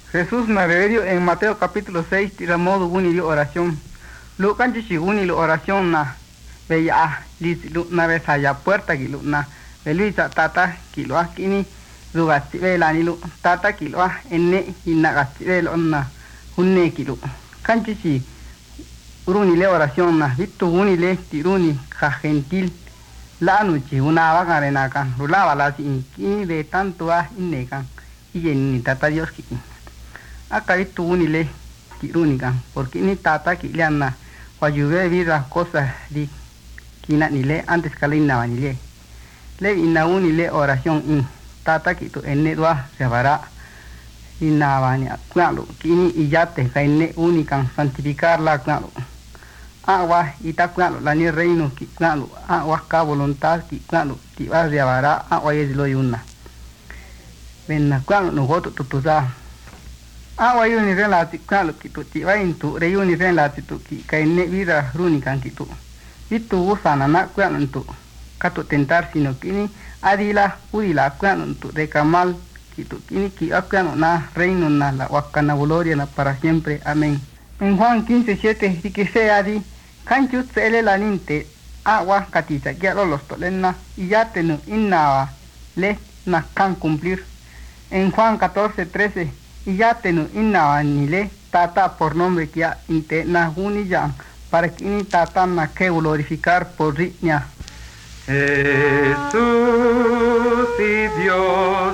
Jesús Naverio en Mateo capítulo 6 tira modo uni de oración. Lu canchi uni la oración na veya lu na besa ya puerta ki lu na beluisa tata ki lu akini rugasti vela ni lu tata ki lu enne inagasti velo na hunne ki lu canchi uruni le oración na vitu uni le tiruni ja gentil la nuchi una vagarena kan rulaba la si ki de tanto inne kan y ni tata Dios ki acá vitu uni le tiruni kan porque ni tata ki liana ayude vida cosas di kina ni le antes kalina ni le ina uni le oración in tata ki tu enne dua se vará ina bani claro kini iyate kaine uni kan santificar la claro agua ita claro la ni reino ki claro agua ka voluntad ki claro ti va se vará agua es lo yuna venna claro no goto tutuza agua yuni relati claro ki tu ti va intu re yuni relati tu ki kaine vida runi kan ki tu itu usana na claro tu katu tentar sino kini adila udila claro tu de kamal ki tu kini ki claro na reino na la wakana gloria na para siempre amén. En Juan 15:7 dice que adi canchut sele la ninte agua catita que los tolena y ya tenu innawa le na can cumplir. En Juan 14:13 y ya tenu innawa ni le tata por nombre que ya inte na ya para que ni tata na que glorificar por riña. Jesús y Dios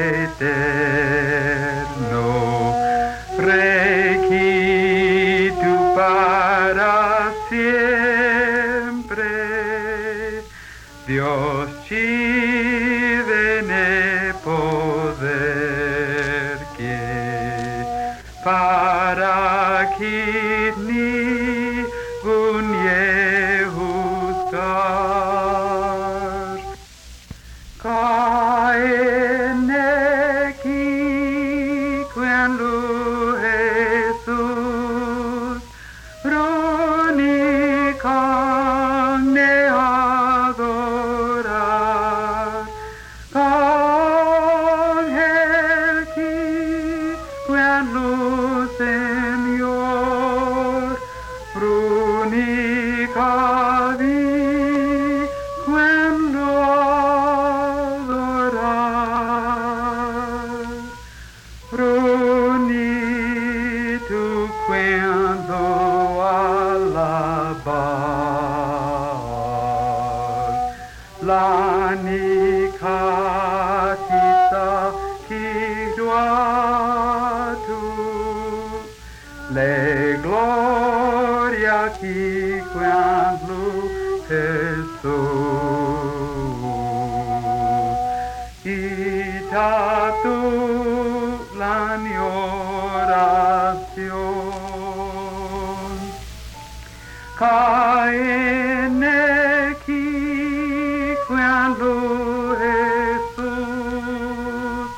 eterno, Rey tú para siempre, Dios chivene poder que para que ni gunye juzgar. Caene qui quen lu Jesús runica ne adorar. Ángel qui quen lu Señor runica vi quen lu adorar. Runi tu quando alabar la nicatita qui tu le gloria qui quando Jesús ita tu la mi oración. Caene qui quando Jesús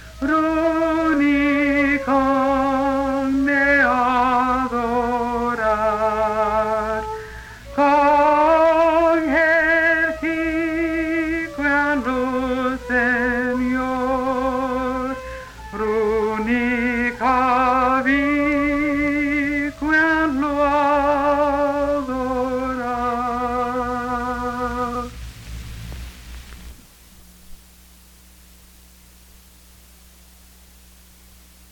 runica ne adorar. Ángel qui quando Señor runi